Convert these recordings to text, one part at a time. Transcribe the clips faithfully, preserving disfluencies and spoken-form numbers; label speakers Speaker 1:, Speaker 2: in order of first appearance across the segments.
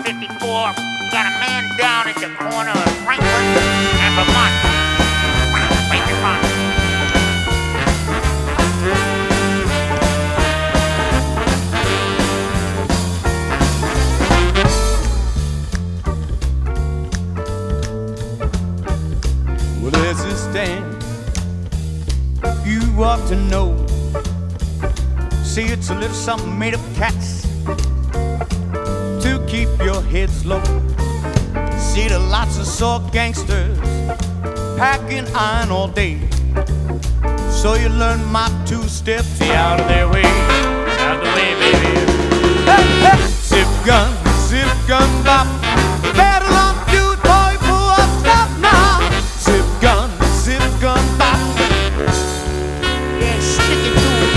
Speaker 1: fifty-four. You got a man down at the corner of Franklin and Vermont. Wait your time.
Speaker 2: Well, there's this dance you ought to know. See, it's a little something made of cats to keep your heads low. See, there are lots of sore gangsters packing iron all day. So you learn my two-step, stay out of their way.
Speaker 1: Out of the way, baby.
Speaker 2: Hey, hey. Zip gun, zip gun, bop. Battle on, dude, boy, pull up, stop now. Zip gun, zip gun, bop.
Speaker 1: Yeah, stick it to it.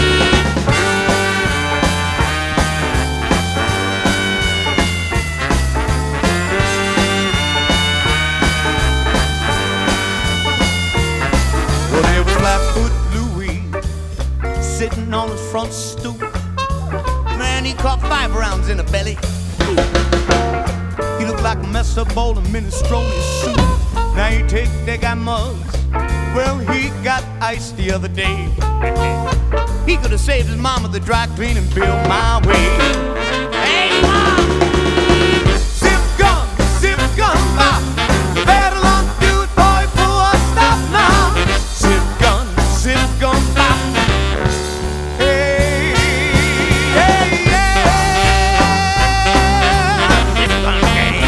Speaker 2: Well, there was Flatfoot Louie sitting on his front stoop. Man, he caught five rounds in the belly. He looked like a messed up bowl of minestrone soup. Now you take, they got mugs. Well, he got iced the other day. He could have saved his mama the dry cleaning bill my way. Hey, mom! Zip gun, zip gun, bop. Battle on, dude, boy, pull a stop now. Zip gun, zip gun, bop. Hey, hey, yeah.
Speaker 1: Zip gun game.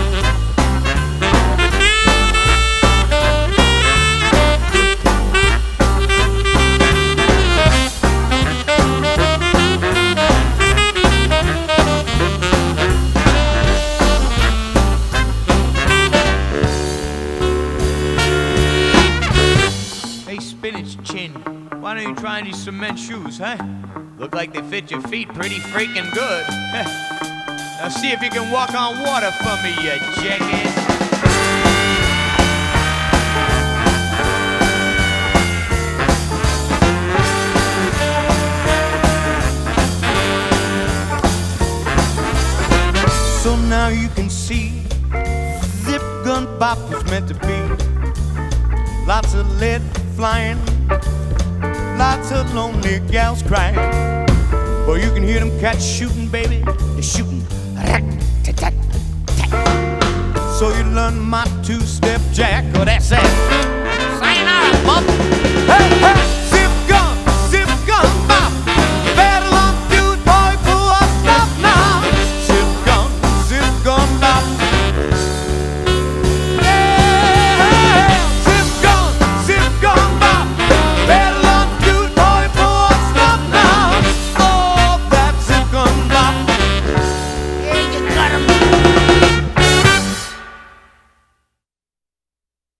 Speaker 1: Hey, Spinach Chin, why don't you try these cement shoes, huh? Look like they fit your feet pretty freaking good. Now see if you can walk on water for me, you jackass.
Speaker 2: So now you can see Zip Gun Bop was meant to be. Lots of lead flying, lots of lonely gals crying. Boy, you can hear them cats shooting, baby. They're shooting. Rat-tat-tat-tat. So you learn my two-step jack. Oh, that's that.
Speaker 1: Sayonara, bump.
Speaker 2: Hey!